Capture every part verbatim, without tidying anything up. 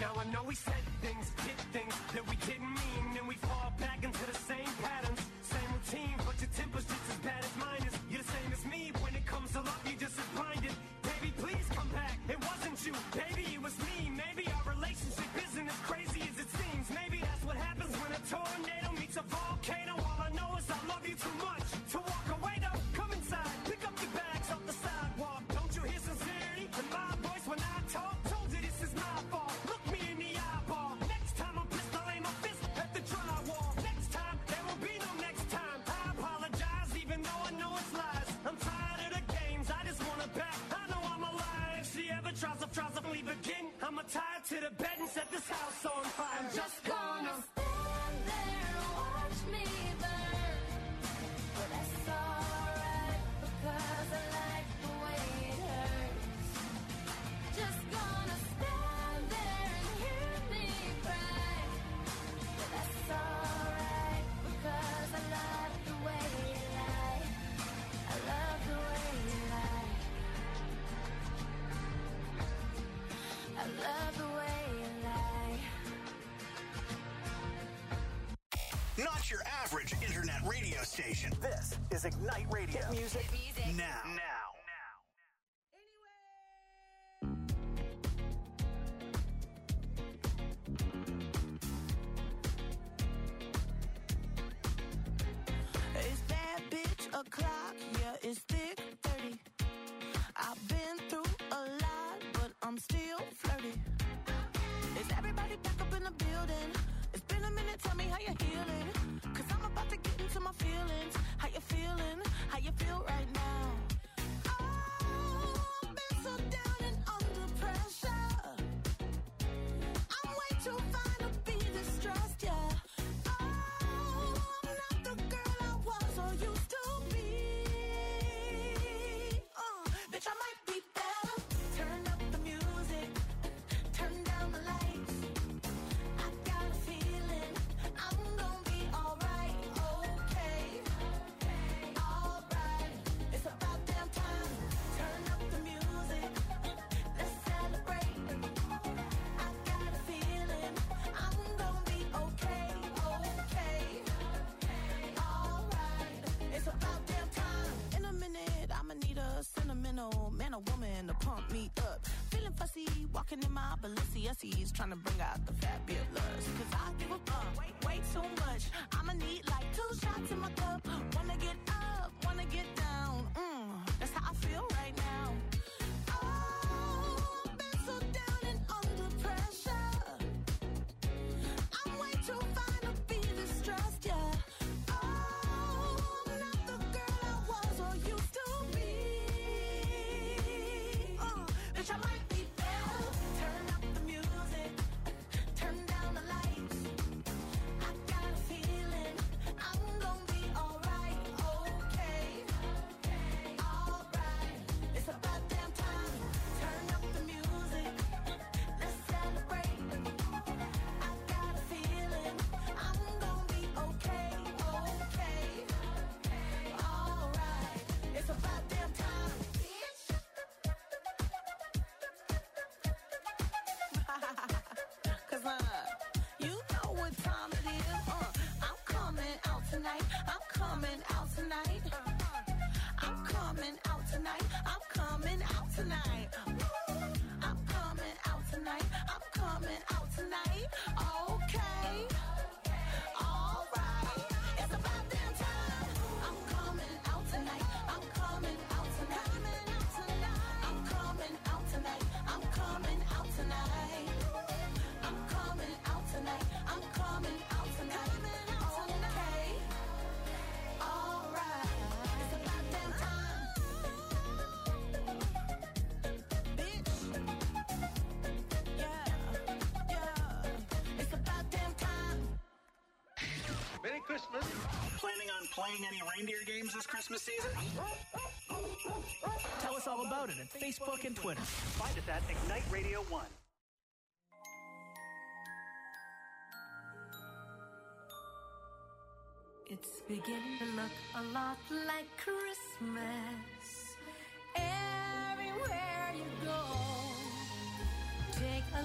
Now I know we said things, did things that we didn't mean, and we fall back into the same patterns, same routine, but your temper's just as bad as mine is. You're the same as me when it comes to love, you're just as blinded. Baby, please come back. It wasn't you, baby, it was me. Maybe our relationship isn't as crazy as it seems. Maybe that's what happens when a tornado meets a volcano. All I know is I love you too much to walk away. Though, come inside, pick up your bags off the sidewalk. Don't you hear sincerity in my voice when I talk? Told you this is my fault. Look me in the eyeball. Next time I'm pissed, I'll aim my fist at the drywall. Next time, there will be no next time. I apologize, even though I know it's lies. I'm tired of the games, I just wanna back. I know I'm a liar. If she ever tries to, tries to leave again, I'ma tie her to the bed and set this house on fire. I'm just gonna stand there and watch me burn. But that's alright, because I like the way it hurts. Just gonna stand there and hear me cry. But that's alright, because I love the way you lie. I love the way you lie. I love the way you lie. Not your average internet radio station. This is Ignite Radio. Hit music, music. now. Now. It's bad bitch o'clock, yeah, it's thick thirty. I've been through a lot, but I'm still flirty. Is everybody back up in the building? It's been a minute, tell me how you're healing. Cause I'm about to get into my feelings. How you feeling? How you feel right now? Oh, I've been so down and under pressure. I'm way too fine to be distressed, yeah. Oh, I'm not the girl I was or used to be. Uh, bitch, I might be better. Turn up the music, turn down the lights. I got a feeling I'm gonna be alright, okay, alright. It's about damn time. Turn up the music, let's celebrate. I got a feeling I'm gonna be okay, okay, alright. It's about damn time. In a minute, I'ma need a sentimental man or woman to pump me up. Feeling fussy, walking in my Balenciennes, trying to bring out the fabulous. Cause I give a fuck way, way too much. I'ma need like two shots in my cup. Wanna get up, wanna get down. Mm, that's how I feel right now. Oh, I've been so down and under pressure. I'm way too fine to be distressed, yeah. Oh, I'm not the girl I was or used to be. Uh, bitch, I might be better. Turn up the music, turn down the lights. I got a feeling I'm gonna be alright, okay, alright. It's about damn time. Turn up the music, let's celebrate. I got a feeling I'm gonna be okay, okay, alright. It's about damn time. Cause uh, you know what time it is. Uh, I'm coming out tonight. I'm coming out tonight. I'm coming out tonight. I'm coming out tonight. I'm coming out tonight. I'm coming out tonight. Okay. Alright. It's about damn time. I'm coming out tonight. I'm coming out tonight. I'm coming out tonight. I'm coming out tonight. I'm coming out tonight. I'm coming out tonight. Okay. Alright. It's about damn time. Bitch. Yeah. Yeah. It's about damn time. Merry Christmas. Planning on playing any reindeer games this Christmas season? Tell us all about it at Facebook and Twitter. Find us at Ignite Radio one. It's beginning to look a lot like Christmas everywhere you go. Take a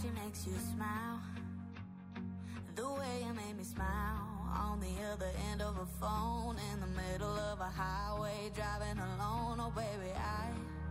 she makes you smile. The way you made me smile. On the other end of a phone, in the middle of a highway, driving alone. Oh baby, I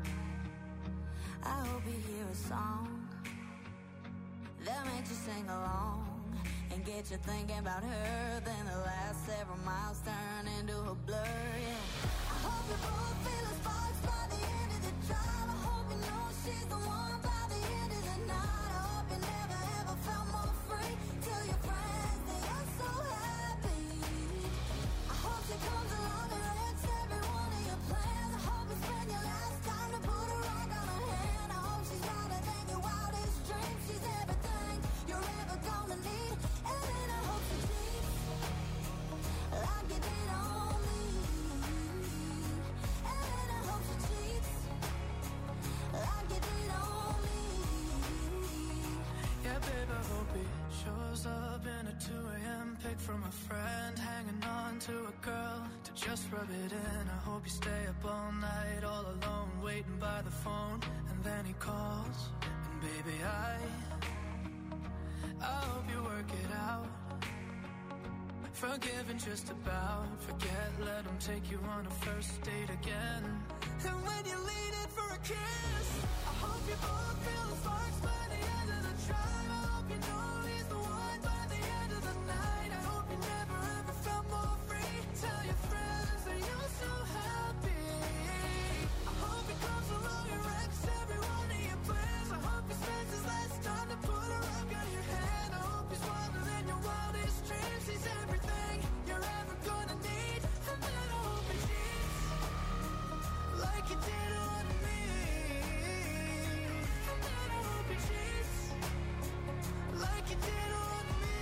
I hope you hear a song that makes you sing along and get you thinking about her. Then the last several miles turn into a blur, yeah. I hope you both feel the sparks by the end of the drive. I hope you know she's the one by the end of the night. I hope you never ever felt more free. Tell your friends that you're so happy. I hope she comes along and wrecks every one of your plans. I hope you spend your last time to put a rock on her hand. I hope she's louder than your wildest dreams. She's everything you're ever gonna need. And then I hope she cheats like you did on me. And then I hope she cheats like you did on me. Yeah, babe, I hope he shows up in a two a.m. pic from a friend, hanging on to a girl to just rub it in. I hope you stay up all night, all alone, waiting by the phone, and then he calls, and baby, I I hope you work it out. Forgive and just about forget, let him take you on a first date again. And when you lean in for a kiss, I hope you both feel the sparks by the end of the drive. I hope you know he's the one by the end of the night. I hope you never ever felt more free. Tell your friends that you're so happy. I hope he comes along and wrecks every one of your plans. I hope he spends his last time to put a rock on your hand. I hope he's wilder than your wildest dreams. He's everything you're ever gonna need. And then I hope he cheats like you did on me. And then I hope he cheats like you did on me.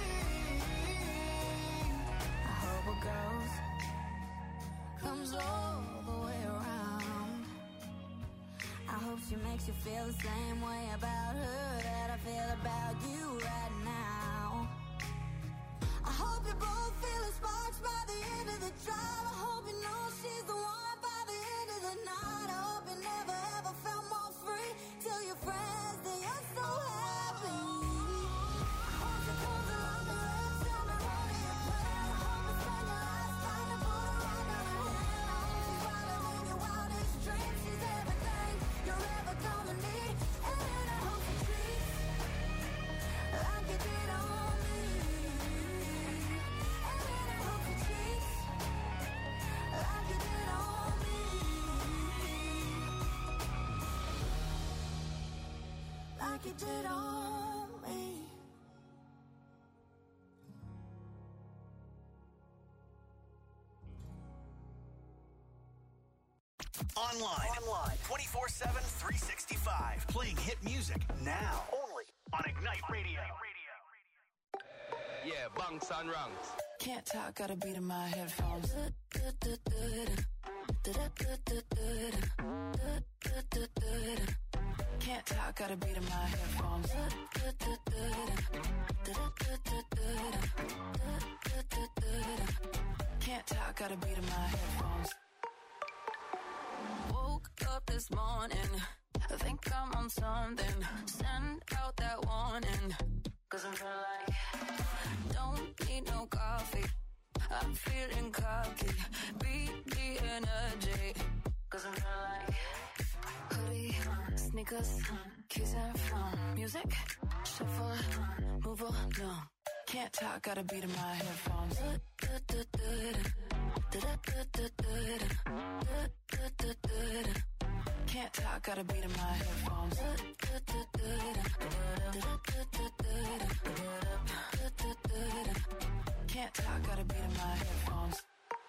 I hope it goes, comes all the way around. I hope she makes you feel the same way about her that I feel about you right now. I hope you both feel the sparks by the end of the drive. I hope you know she's the one by the end of the night. I hope you never ever felt more free. Tell your friends that you're so happy. I hope she comes along and wrecks every one of your plans. I hope you spend your last time to put a rock on her hand. I hope she's wilder than your wildest dreams. She's everything you're ever gonna need. And then I hope she treats like you did on me. And then I hope she treats like you did on me. Like you did on me. Online. Online. twenty-four seven, three sixty-five. Playing hit music now. Only on Ignite Radio. Yeah, bunks and ranks. Can't talk, got a beat in my headphones. Can't talk, got a beat in my headphones. Can't talk, got a beat in my headphones. Woke up this morning, I think I'm on something. Send out that warning, cause I'm feeling like don't need no coffee. I'm feeling cocky, beat the energy, cause I'm feeling like hoodie, sneakers, kiss and from music, shuffle, move along. Can't talk, got a beat in my headphones. Can't talk, got a beat in my headphones. Can't talk, got a beat in my headphones.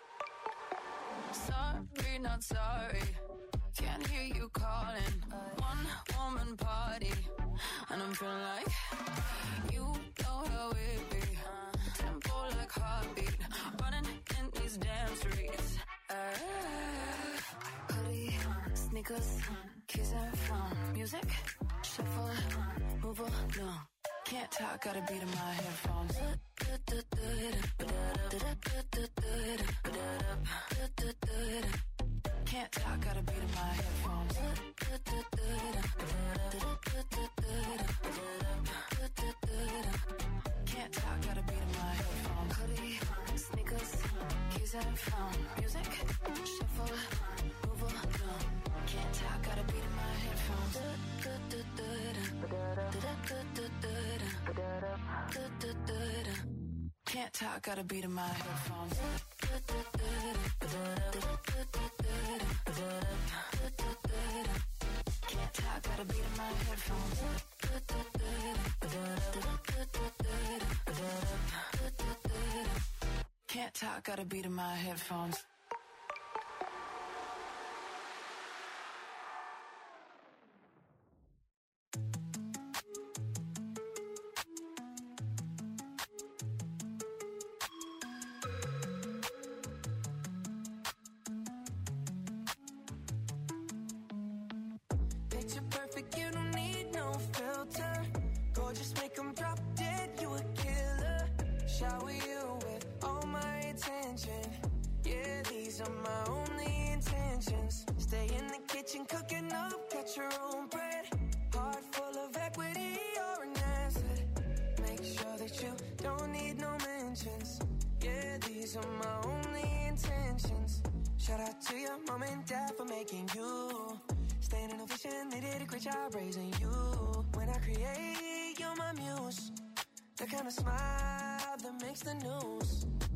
Sorry, not sorry. Can't hear you calling. One woman party, and I'm feeling like you know how it be. Tempo like heartbeat, running in these damn streets. Uh, hoodie, sneakers, kiss and from music, shuffle, move along. Can't talk, got a beat in my headphones. Can't talk, got a beat in my headphones. headphone. Music, shuffle, move along. Can't talk, got a beat in my headphones. Can't talk, got a beat in my headphones. Can't talk, got a beat in my headphones. Can't talk, got a beat in my headphones. Picture perfect, you don't need no filter. Gorgeous, make 'em drop dead, you a killer. Shower you with all my attention. Yeah, these are my only intentions. Stay in the kitchen, cooking up, got your own bread. Heart full of equity, you're an asset. Make sure that you don't need no mentions. Yeah, these are my only intentions. Shout out to your mom and dad for making you. Staying in a vision, they did a great job raising you. When I create, you're my muse. The kind of smile that makes the news.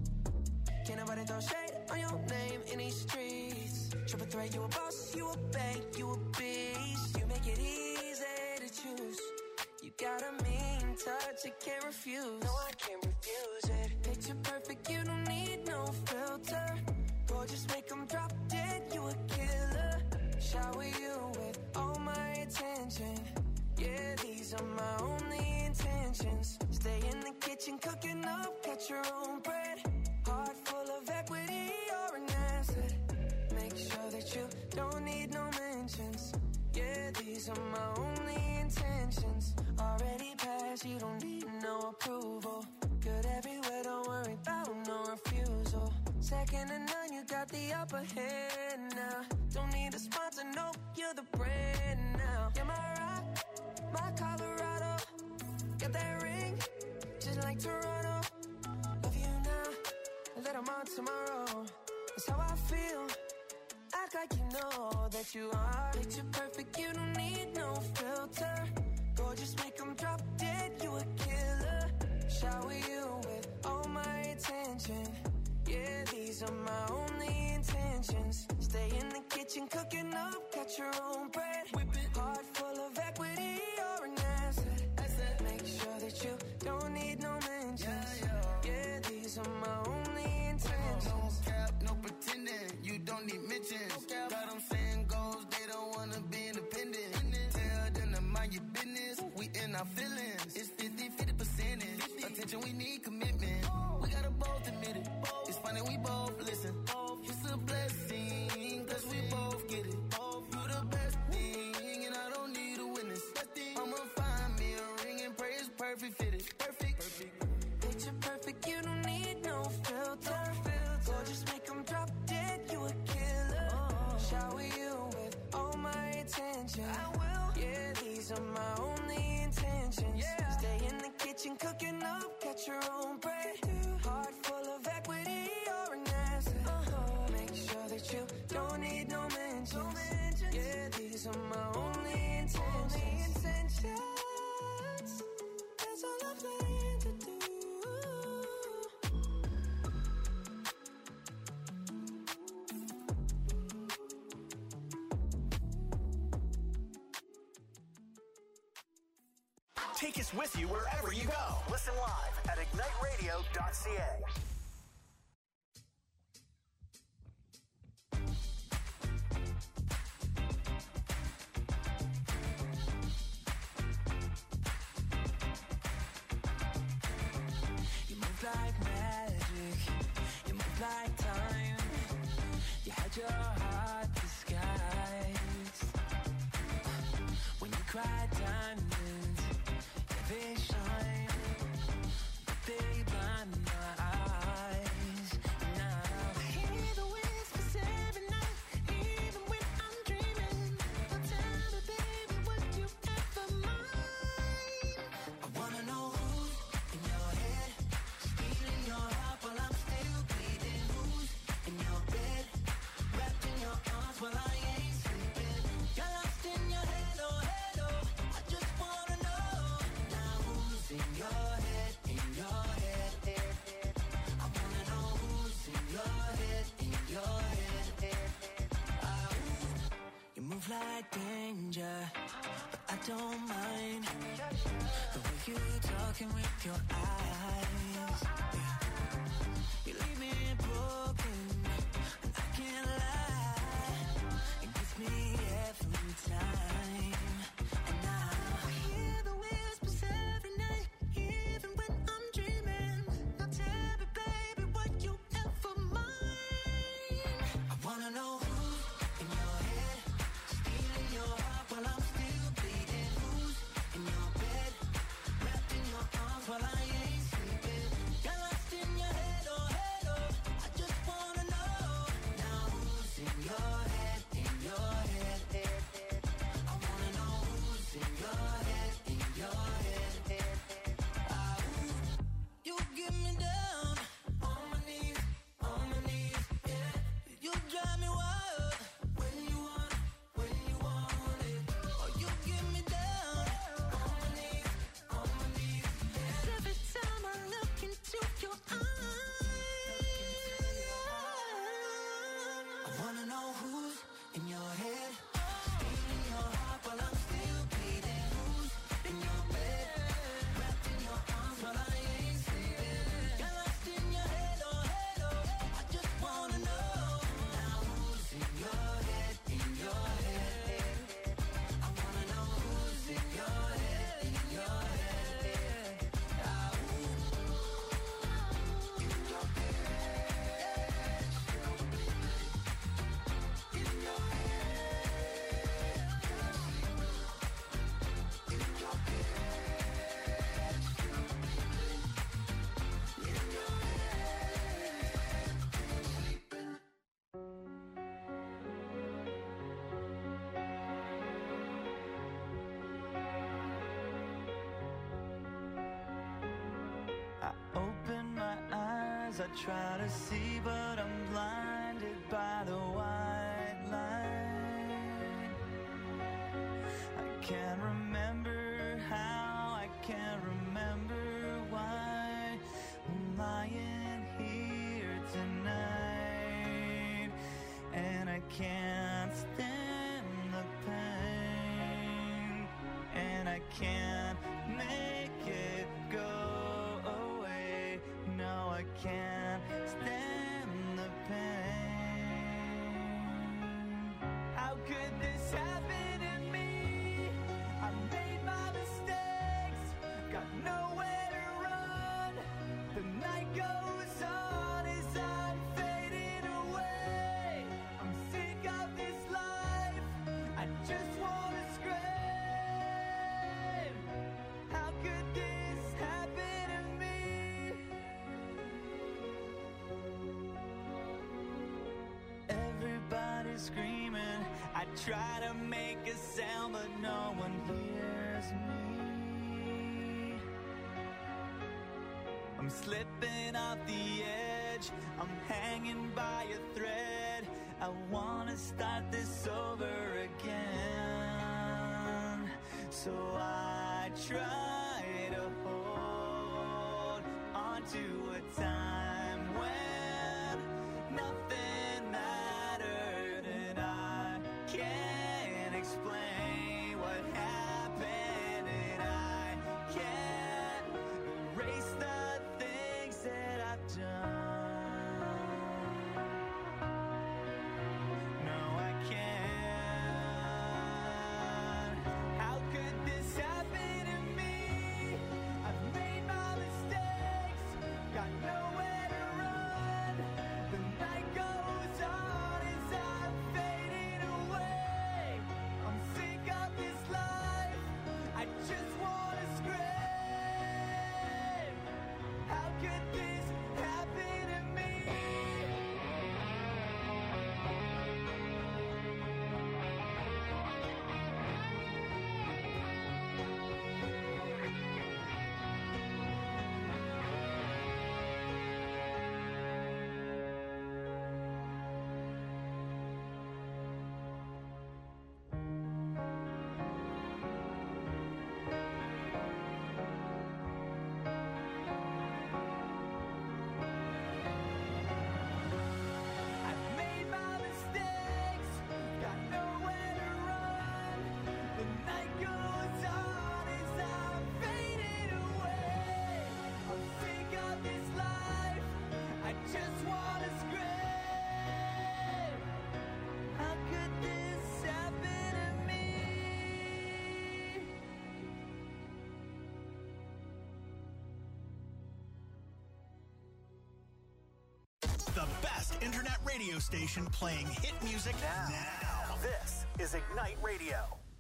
Can't nobody throw shade on your name in these streets. Triple threat, you a boss, you a bank, you a beast. You make it easy to choose. You got a mean touch, you can't refuse. No, I can't refuse it. Picture perfect, you don't need no filter. Gorgeous, make 'em drop dead, you a killer. Shower you with all my attention. Yeah, these are my only intentions. Stay in the kitchen, cooking up, got your own bread. Heart full of equity, you're an asset. Make sure that you don't need no mentions. Yeah, these are my only intentions. Already passed, you don't need no approval. Good everywhere, don't worry about no refusal. Second to none, you got the upper hand now. Don't need a sponsor, no, you're the brand now. You're my rock, my Colorado. Got that ring, just like Toronto. Love you now, let 'em on tomorrow. That's how I feel. Act like you know that you are. Picture perfect, you don't need no filter. Gorgeous, make 'em drop dead, you a killer. Shower you with all my attention. Yeah, these are my only intentions. Stay in the kitchen, cooking up, got your own bread. Whip it. Heart full of equity, you're an asset. asset. Make sure that you don't need no mentions. Yeah, yeah. Yeah, these are my only intentions. No cap, no pretending, you don't need mentions. No got them saying goals, they don't wanna be independent. Tell them to mind your business, we in our feelings. It's fifty fifty percentage. Attention, we need commitment. We gotta both admit it. It's funny, we both listen. It's a blessing, cause we both get it. You the best thing, and I don't need a witness. I'ma find me a ring and pray it's perfect fitted. Perfect. Picture perfect, you don't need no filter. Gorgeous, make 'em drop dead, you a killer. Shower you with all my attention. I will. Yeah, these are my only intentions. Yeah. Stay in the kitchen, cooking up, got your own bread. Heart full of equity, you're an asset. Uh-huh. Make sure that you don't need no mentions. Yeah, these are my only intentions. That's all I plan to do. Take us with you wherever you go. Listen live at ignite radio dot c a. You move like magic, you move like time. You had your heart disguised. When you cried diamonds, yeah, they shine, but they blind my eyes. Now I hear the whispers every night, even when I'm dreaming. Oh, tell me, baby, would you ever mind? I wanna know who's in your head, stealing your heart while I'm still bleeding. Who's like danger, but I don't mind the way you talking with your eyes. Yeah. You leave me broken, and I can't lie. It gets me every time. And now I hear the whispers every night, even when I'm dreaming. Now tell me, baby, what you ever mind. I wanna know who's in your head, stealing your heart while I'm still bleeding. Who's in your bed, wrapped in your arms while I ain't sleeping. Got lost in your head, oh head, oh. I just wanna know now who's in your head, in your head, head, head. I wanna know who's in your head, in your head, head, head. Ah, ooh. You get me down on my knees, on my knees, yeah. You drive me wild when you want, when you want it. Oh, you get me down on my knees, on my knees, yeah. Every time I look into your eyes, I wanna know who's in your head, stealing your heart while I'm still bleeding. Who's in your bed, wrapped in your arms while I ain't sleeping. Got lost in your head, oh head, oh. I just wanna know now who's in your head, in your head. I wanna know who's in your head, in your head. Ah, ooh. In your head, in your I open my eyes, I try to see, but I'm blinded by the white light. I can't remember how, I can't remember why I'm lying here tonight, and I can't stand the pain, and I can't make it go away. No, I can't stand the pain. How could this happen to me? I made my mistakes, got nowhere to run. The night goes on as I'm fading away. I'm sick of this life, I just wanna scream. How could this happen to me? Everybody's screaming, I try to make a sound, but no one hears me. I'm slipping off the edge, I'm hanging by a thread. I wanna start this over again. So I try to hold on to a time when nothing mattered, and I can't explain what happened, and I can't erase the things that I've done. No, I can't. How could this happen to me? I've made my mistakes, got nowhere The best internet radio station playing hit music now. now. This is Ignite Radio.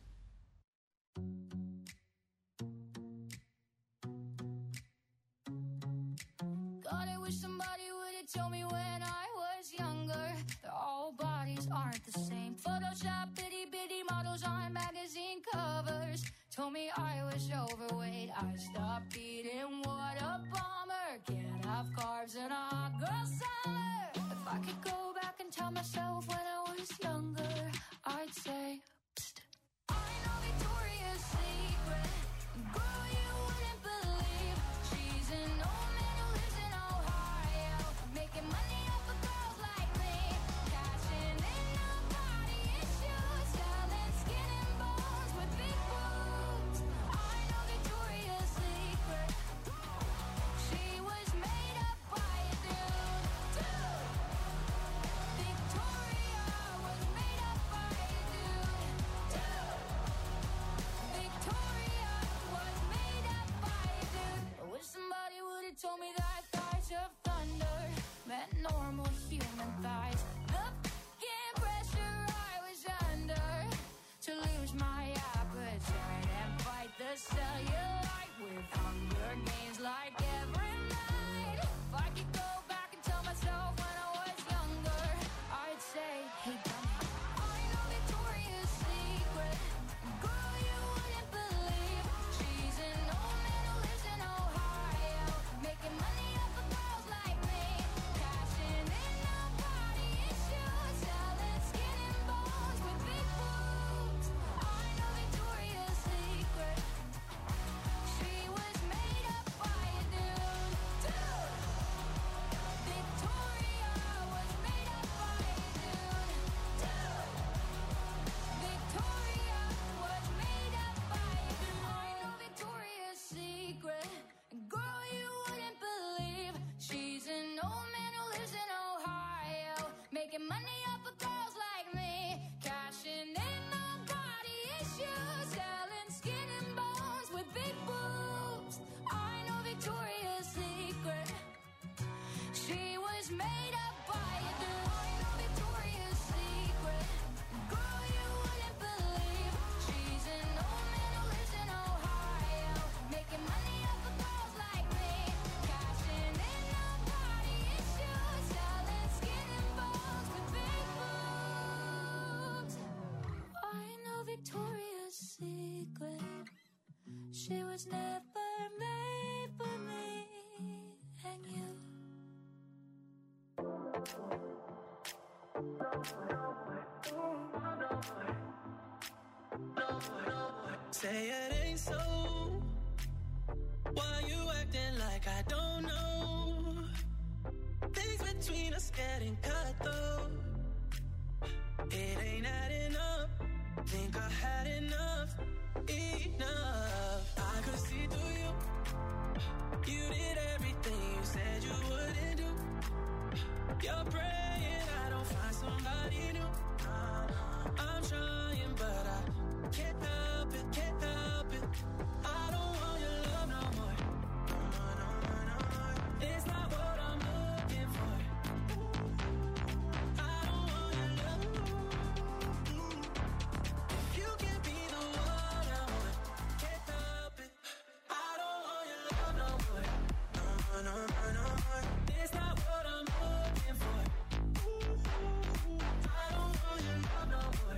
God, I wish somebody would have told me when I was younger that all bodies aren't the same. Photoshop itty bitty models on magazine covers told me I was overweight. I stopped eating, what a bummer. Can't have carbs in a hot girl summer. If I could go back and tell myself when I was younger, I'd say, psst. I know Victoria's Secret, girl, you wouldn't believe. She's an old man who lives in Ohio, making money off of girls like me, cashing in on body issues, selling skin and bones with big boobs. I know Victoria's Secret. She was made up by a dude, dude. Victoria was made up by a dude, dude. Victoria was made up by a dude. I wish somebody would have told me that thighs of thunder meant normal human thighs. The fucking pressure I was under to lose my appetite and fight the cellulite with Hunger Games like every night. If I could go back and tell myself when I was younger, I'd say, hey, dummy, I know Victoria's Secret. Girl, you wouldn't believe. She's an old man who lives in Ohio, making money off of girls like me, cashing in on body issues, selling skin and bones with big boobs. I know Victoria's Secret. She was made up by a dude, dude. Victoria was made up by a dude, dude. Victoria was made up by a dude. I know Victoria's Secret. Girl, you wouldn't believe. She's an old man who lives in Ohio, making money off of girls like me, cashing in on body issues, selling skin and bones with big boobs. I know Victoria's Secret. She was made up by a dude. I know Victoria's Secret. Girl, you wouldn't believe. She's an old man who lives in Ohio, making money off of girls like me, cashing in on body issues, selling skin and bones with big boobs. I know Victoria's Secret. She was never made for me and you. Say it ain't so. Why you acting like I don't know? Things between us getting cut though. It ain't adding up. Think I had enough, enough. I could see through you. You did everything you said you wouldn't do. You're praying I don't find somebody new. I'm trying, but I can't help it, can't help it. I don't want your love no more. No, no, no, no, no. It's not what I'm looking for. I don't want your love. If you can be the one I want, can't help it. I don't want your love no more. No, no, no, no more. It's not what I'm looking for. I don't want your love no more.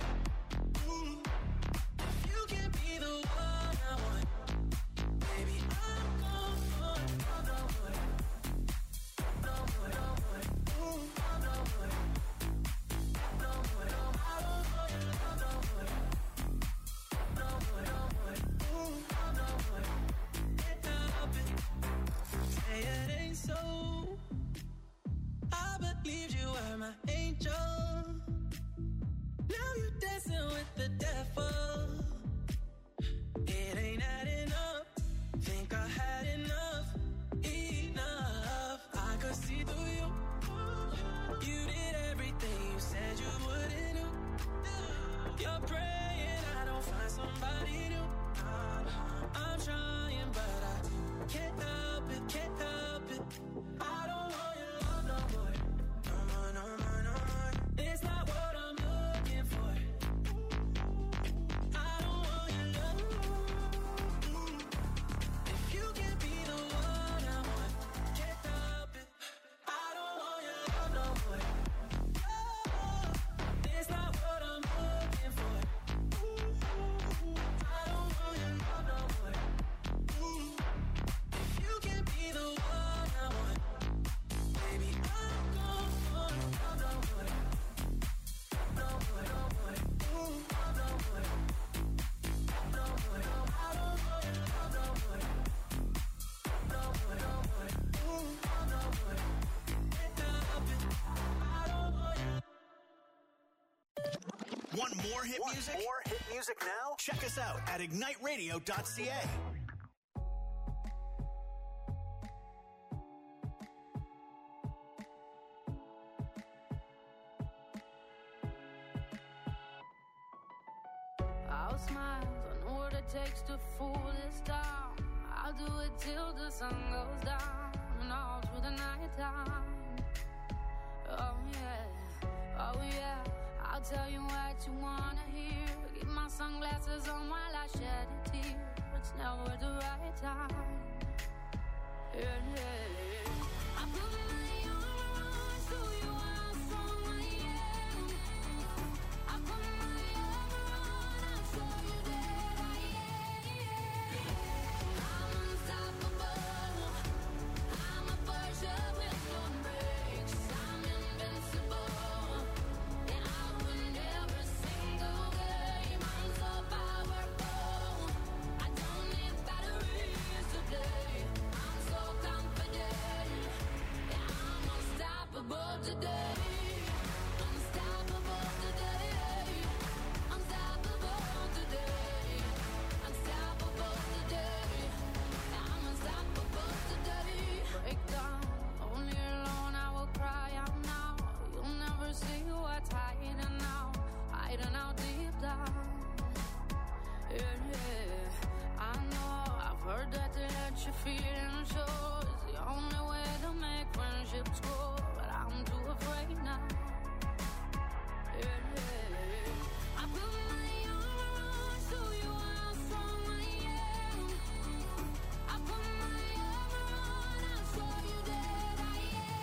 If you can be the one I want, baby, I'm gone for love no more. No more, no more. Love no more. No more, no more. I don't want your love no more. No more, no more. Love no more. Can't help it. Say it ain't so. I believed you were my angel. Now you dancing with the devil. It ain't adding up. Think I had enough, enough. I could see through you. You did everything you said you wouldn't do. You're praying I don't find somebody new. I'm trying, but I can't help it, can't help it. I don't want your love no more. No, Want more hit Want music? more hit music now? Check us out at ignite radio dot c a. I'll smile, I know what it takes to fool this town. I'll do it till the sun goes down and all through the night time. Oh yeah, oh yeah, I'll tell you what you wanna hear. Keep my sunglasses on while I shed a tear. It's never the right time. Yeah, yeah. I put my armor on, show you how strong I am. I put my armor on, I'll show you that I am. I'm unstoppable. I'm a Persia with no brakes. I'm invincible. And I win every single game. I'm so powerful. I don't need batteries to play. I'm so confident. Yeah, I'm unstoppable today. Unstoppable today. Unstoppable today. Unstoppable today. Yeah, I'm unstoppable today. Break down, only alone I will cry out now. You'll never see what's hiding now, hiding out deep down. Yeah, yeah, I know, I've heard that to let you feel and show is the only way to make friendships grow, but I'm too afraid now. Yeah, yeah, I put my armor on, show you how strong I am. I put my armor on, I'll show you that I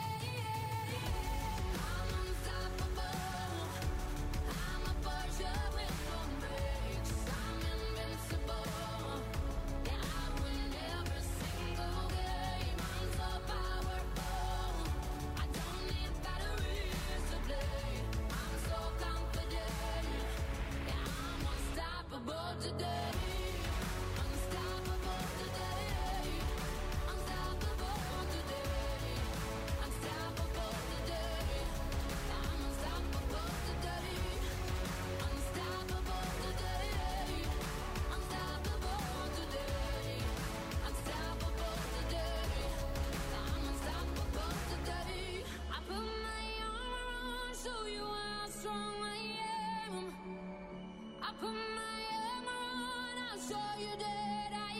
am. I'm unstoppable. I'm a Persia with no brakes. I'm invincible. Yeah, I win every single game. I'm so powerful. I don't need batteries to play. I'm so confident. Yeah, I'm unstoppable today. Unstoppable today. Unstoppable today. Unstoppable today. I'm unstoppable today. Unstoppable today. Unstoppable today. Unstoppable today. I'm unstoppable today. I put my armor on, show you how strong I am. I put my armor on, I'll show you that I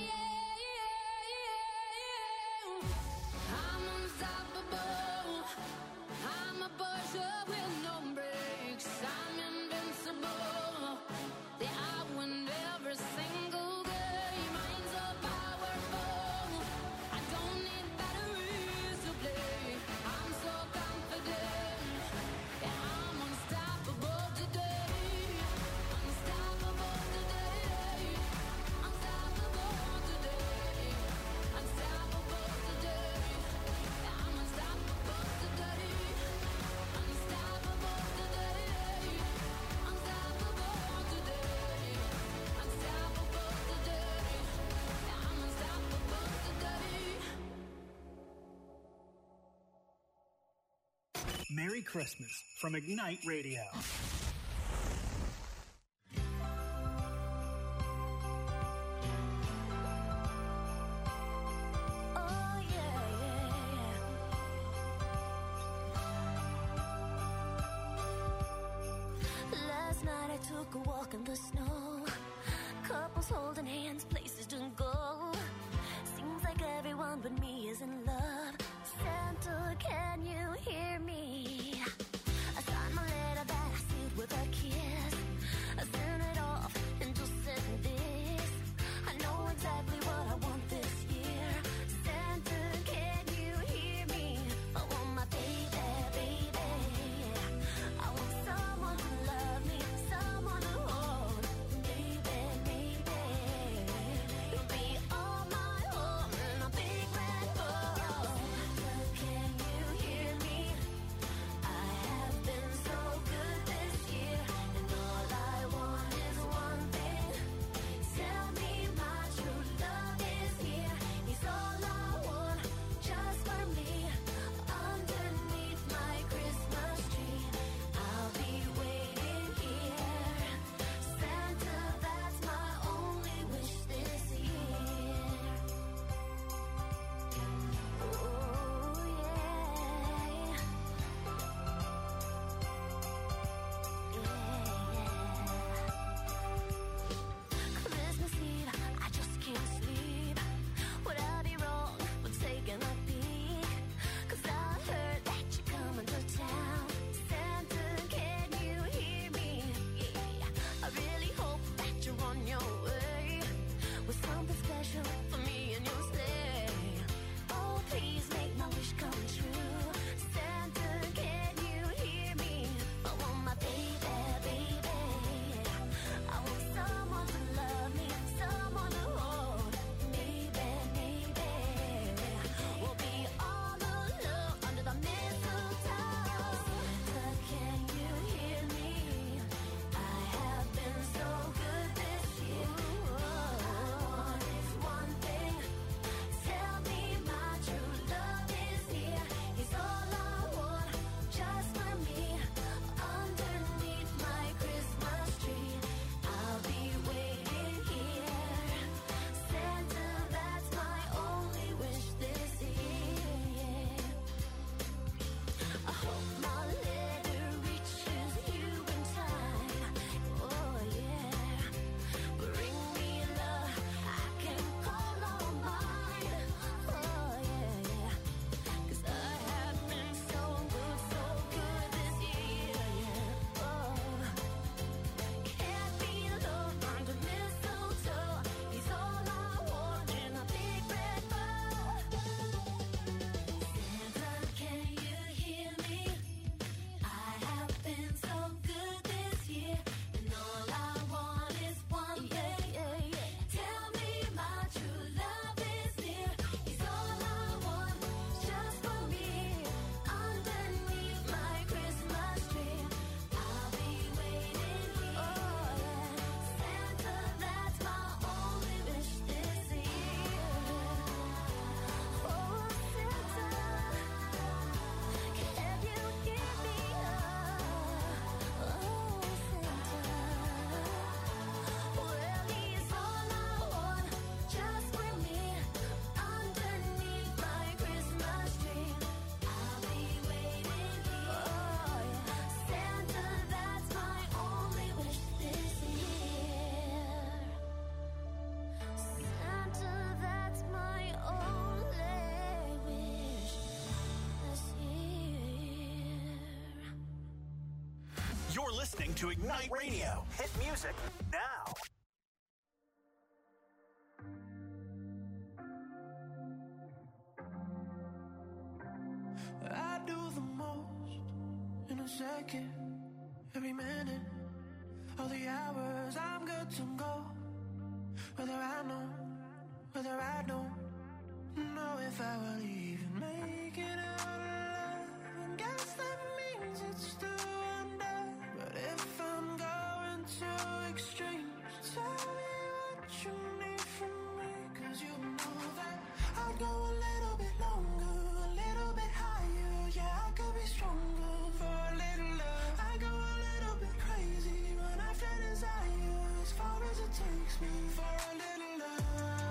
am. I'm unstoppable. I'm a Persia with no brakes. I'm invincible. Yeah, I win every single game. I'm so powerful. I don't need batteries to play. I'm so confident. Yeah, I'm unstoppable today. Unstoppable today. Unstoppable today. Unstoppable today. Yeah, I'm unstoppable today. Unstoppable today. Unstoppable today. Unstoppable today. Yeah, I'm unstoppable today. Merry Christmas from Ignite Radio. Oh yeah, yeah, yeah. Last night I took a walk in the snow. Couples holding hands, places to go. Seems like everyone but me is in love. Santa, can you hear me? I signed my letter that I sealed with a kiss. I sent it off and just said this. I know exactly what I want this year. Santa, can you hear me? I want my baby, baby. I want someone to love me, someone to hold. Baby, baby. You'll be all my own in a big red bowl. Santa, can you hear me? I have been so listening to Ignite Radio. Hit music now. I do the most in a second, every minute, all the hours I'm good to go. Whether I know, whether I don't know if I will even make it out alive. I guess that means it's do or die. But if I'm going to extremes, tell me what you need from me. Cause you know that I'd go a little bit longer, a little bit higher. Yeah, I could be stronger for a little love. I go a little bit crazy when I feel desire, as far as it takes me for a little love.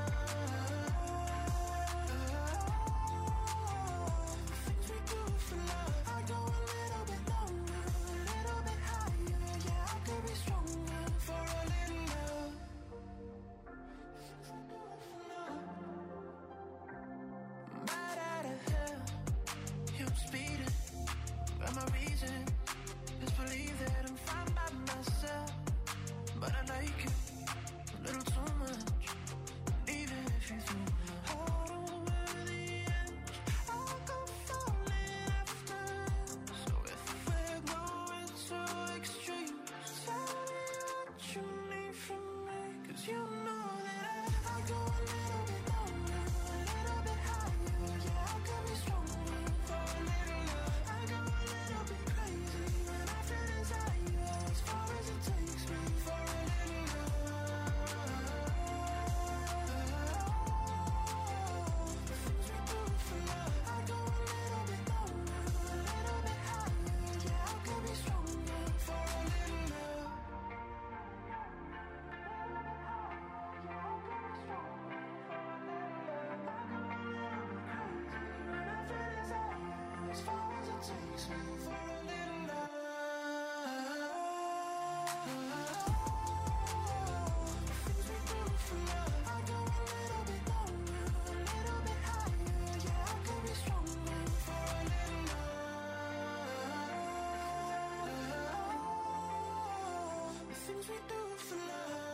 Things we do for love. I go a little bit longer, a little bit higher. Yeah, I could be stronger for a little love. Right out of hell, yeah, I'm speeding, but my reason is believe that I'm fine by myself. But I like it a little too much, even if you threw my heart over the edge, I'll go falling after. So if we're going to extremes, tell me what you need from me. Cause you know that I, I go a little bit longer, a little bit higher. Yeah, I could be stronger for a little love. I go a little bit crazy when I feel desire, as far as it takes me for a little love. The things we do for love. I go a little bit longer, a little bit higher. Yeah, I could be stronger for a little love. As far as it takes me for a little love. Things we do for love. I go a little bit longer, a little bit higher. Yeah, I could be stronger for a little love. The things we do for love.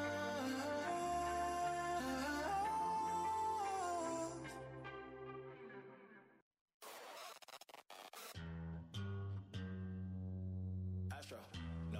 Astro, no.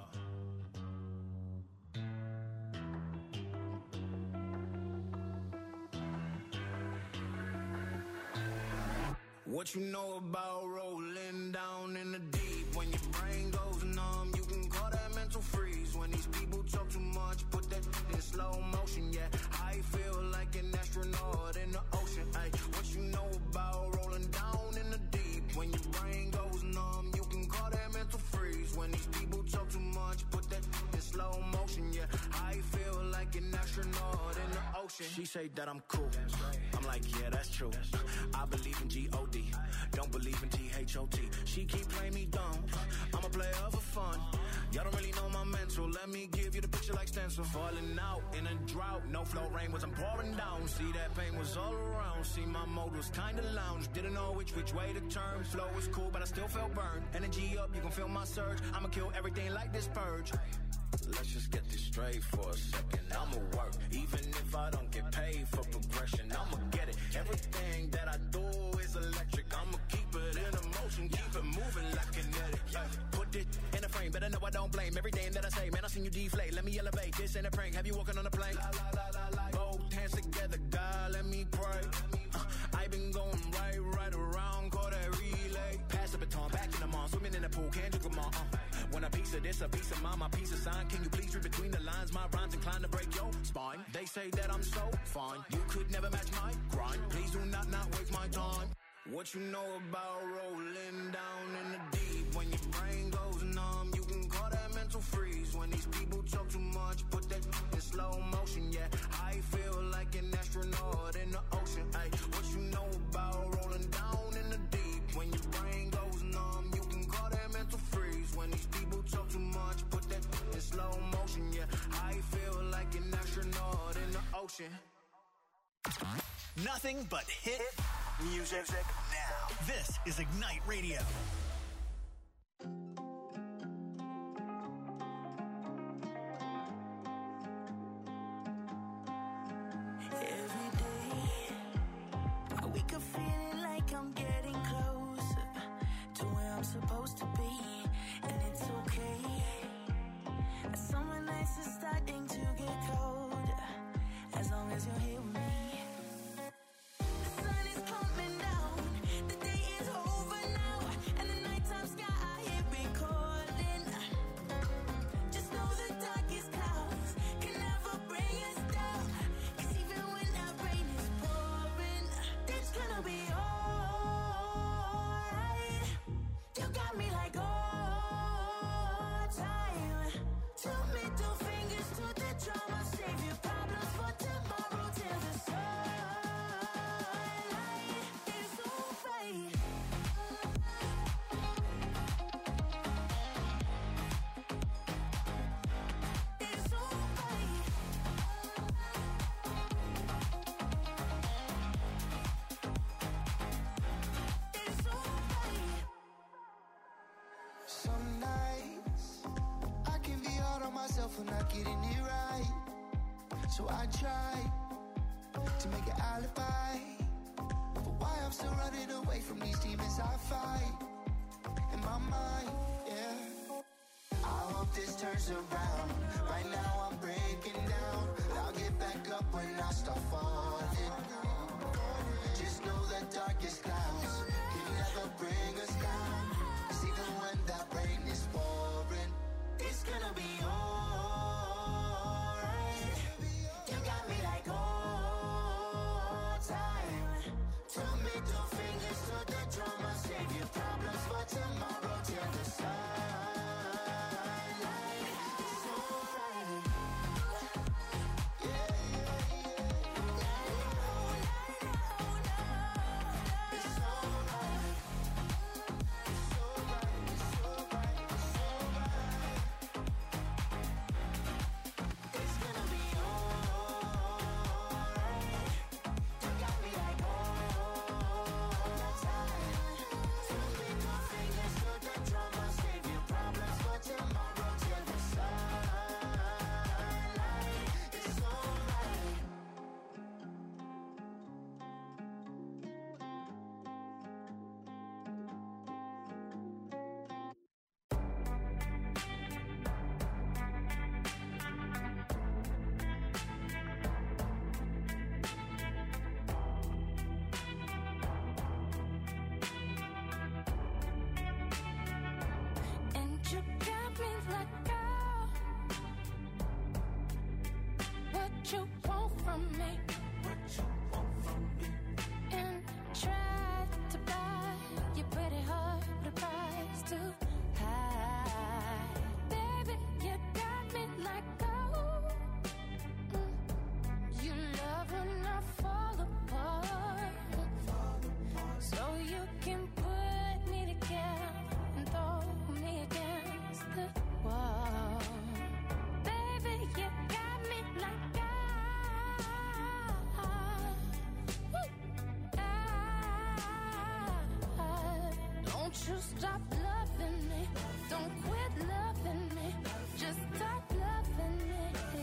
What you know about rolling down in the deep? When your brain goes numb, you can call that mental freeze. When these people talk too much, put that in slow motion. Yeah, I feel like an astronaut in the ocean. Ay, what you know about rolling down in the deep? When your brain goes numb, you can call that mental freeze. When these people talk too much, put that in slow motion. Yeah, I feel like an astronaut in the ocean. She say that I'm cool. I'm like, yeah, that's true. I believe in G O D, don't believe in T H O T. She keep playing me dumb, I'm a player for fun. Y'all don't really know my mental, let me give you the picture like stencil. Falling out in a drought, no flow rain wasn't pouring down. See that pain was all around, see my mode was kinda lounge. Didn't know which which way to turn, flow was cool but I still felt burned. Energy up, you can feel my surge, I'ma kill everything like this purge. Let's just get this straight for a second. I'ma work, even if I don't get paid for progression. I'ma get it. Everything that I do is electric. I'ma keep it in motion, keep it moving like kinetic. Yeah. Put it in a frame, better know I don't blame everything that I say. Man, I seen you deflate. Let me elevate. This ain't a prank. Have you walking on a plane? La, la, la, la, la. Both hands together, God, let me pray. Uh, I been going right, right around, call that relay. Pass the baton, back in the mall, swimming in the pool, can't drink them all. Uh. When a piece of this, a piece of mine, my piece of sign. Can you please read between the lines? My rhymes inclined to break your spine. They say that I'm so fine, you could never match my grind. Please do not not waste my time. What you know about rolling down in the deep? When your brain goes numb, you can call that mental freeze. When these people talk too much, put that in slow motion. Yeah, I feel like an astronaut in the ocean. Ay, what you know about rolling down in the deep? When your brain goes numb, you can call that mental freeze. When these people talk too much, put that in slow motion. Yeah, I feel like an astronaut in the ocean. Nothing but hit music now. This is Ignite Radio. every day. We could feel it like I'm getting closer to where I'm supposed to be, and it's okay. Summer nights are starting to get colder, as long as you're here with me. The sun is coming down, the day is over now, and the nighttime sky here be calling. Just know the darkest clouds can never bring us down, 'cause even when that rain is pouring, it's gonna be alright. You got me like all time. Two middle fingers to the drama, save your problems for tomorrow till the sunlight is alright. It's alright. It's alright. Some nights I can be hard on myself for not getting it right. So I try to make an alibi for why I'm still running away from these demons I fight in my mind, yeah. I hope this turns around. Right now I'm breaking down, but I'll get back up when I start falling. Just know the darkest clouds can never bring us down, 'cause even when that rain is pouring, it's gonna be alright. You got me like all time. Two middle fingers to the drama, save your problems for tomorrow till the sunlight is alright. Yeah, yeah, yeah. It's alright. It's alright. It's alright. It's alright. It's gonna be alright. You got me like all time. Two middle fingers to the drama, save your problems for tomorrow till the sunlight is alright. And you got me like, oh, what you want from me? What you want from me? And tried to buy your pretty heart with a price too high. Baby, you got me like, oh, mm, you love when I fall apart, so you can put me together and throw me against the wall. Baby, you got me like I, I, don't you stop loving me, don't quit loving me, just stop loving me.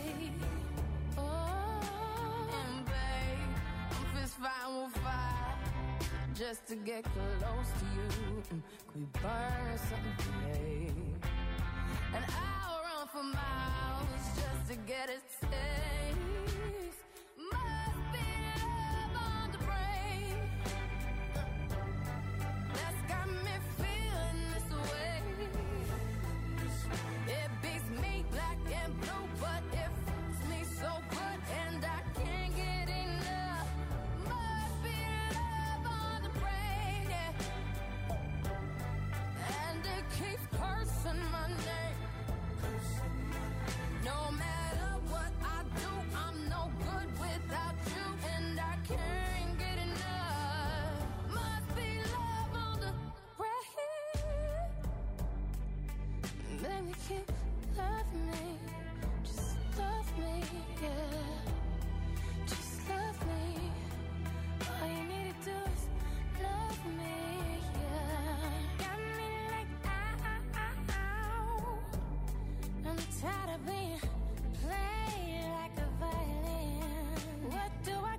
Oh, and babe, I'm fist fighting with fire just to get close to you. Mm, Could we burn something today? And I'll run for miles just to get a taste. Must be love on the brain that's got me feeling this way. It beats me black and blue, but it fits me so good, and I can't get enough. Must be love on the brain, yeah. And it keeps cursing my name. No matter what I do, I'm no good without you, and I can't get enough. Must be love on the brain. Baby, keep loving me, just love me, yeah. Just love me. All you need to do is love me, yeah. Got me like, ow. I'm tired of being played like a violin. What do I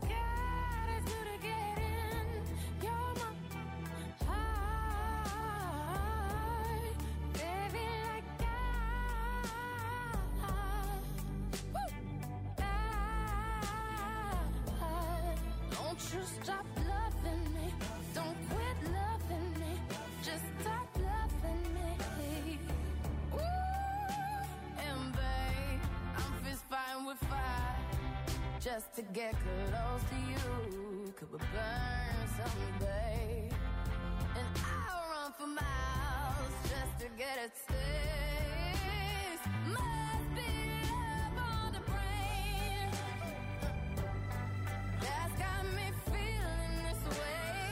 you stop loving me? Don't quit loving me. Just stop loving me. Ooh, and babe, I'm fist fighting with fire just to get close to you. Could we burn someday? And I'll run for miles just to get a taste. Must be love on the brain that's got me feeling this way.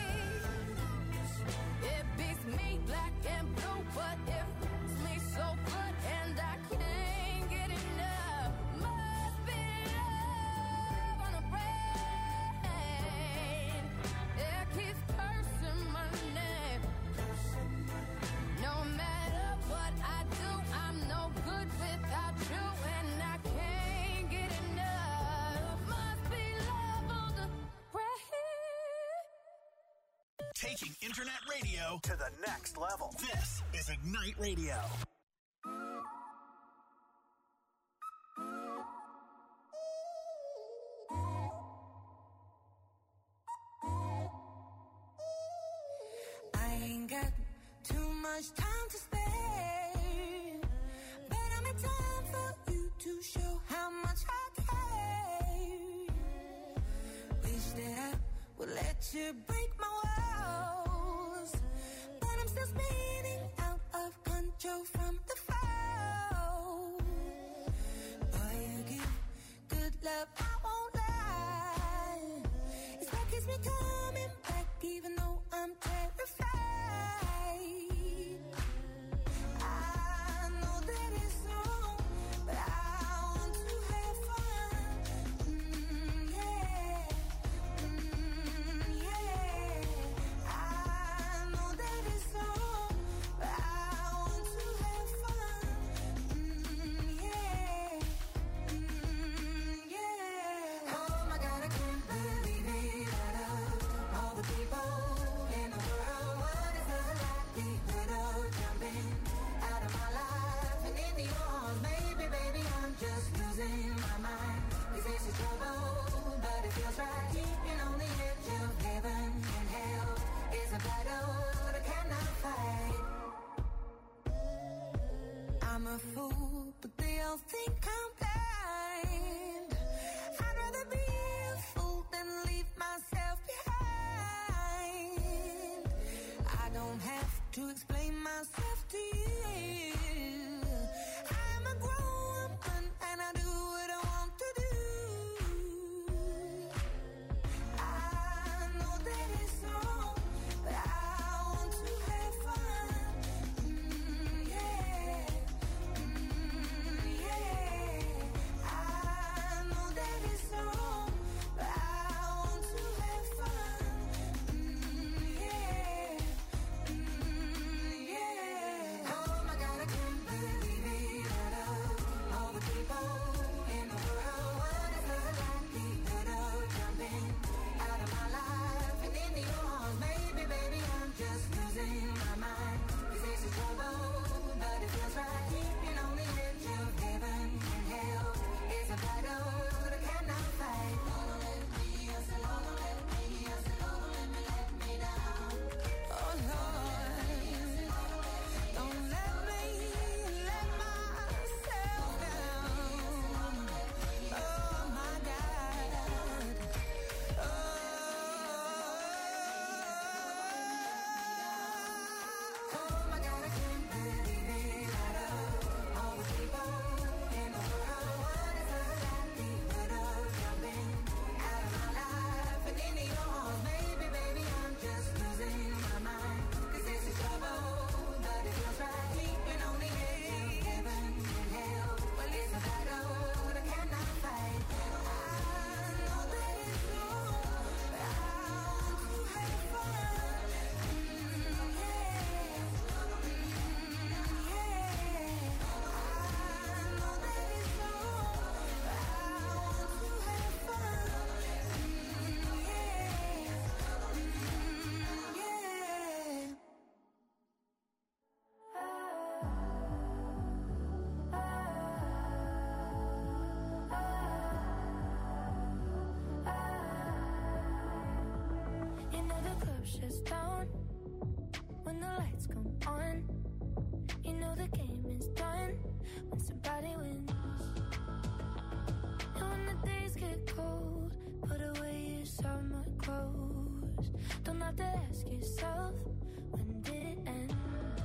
It beats me black and blue, but it feels me so good, and I can't get enough. Must be love on the brain. It keeps cursing my name. No matter what I do, I'm no good without you, and I can't get enough. Must be love on the brain. Taking internet radio to the next level. This is Ignite Radio. I ain't got too much time to spare, but I'm in time for you to show how much I care. Wish that I would let you break my walls, but I'm still spinning out of control from the fall. Boy, you give good love, I won't lie. It's what keeps me coming back, even though I'm terrified. I know that it's wrong, but I want to have fun. Mm, yeah, mm, yeah. I know that it's wrong, but I want to have fun. Mm, yeah, mm, yeah. Oh my God, I can't believe it. Out of all the people in the world, what is the likelihood of jumping out of my life and into yours? Maybe, baby, I'm just losing my mind. This is trouble, but it feels right. Keeping on the edge of heaven and hell is a battle that I cannot fight. I'm a fool, but they all think I'm blind. I'd rather be a fool than leave myself behind. I don't have to explain myself to you. I'm a grown woman and I do what I want to do. I know that it's wrong, but I want to have fun. Mm, yeah, mm, yeah. I know that it's wrong, but I want to have fun. Mm, yeah, mm, chest down when the lights come on. You know the game is done when somebody wins. And when the days get cold, put away your summer clothes. Don't have to ask yourself, when did it end?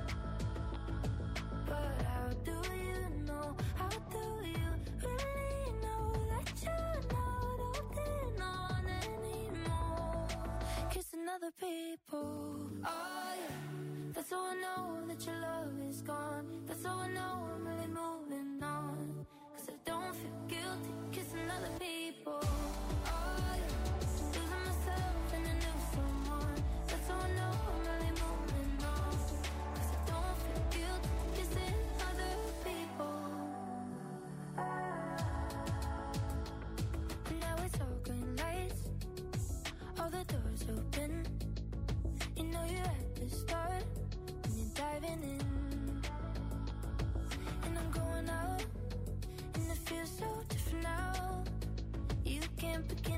But how do you know, how do you really know that you're not holding on anymore? Kissing other people, oh yeah. That's how I know that your love is gone. That's how I know I'm really moving on. Cause I don't feel guilty kissing other people. Oh yeah, losing myself in a new someone. That's how I know I'm really moving on. Cause I don't feel guilty kissing other people. And now it's all green lights, all the doors open. You know you're at the start, diving in, and I'm going out, and it feels so different now. You can't begin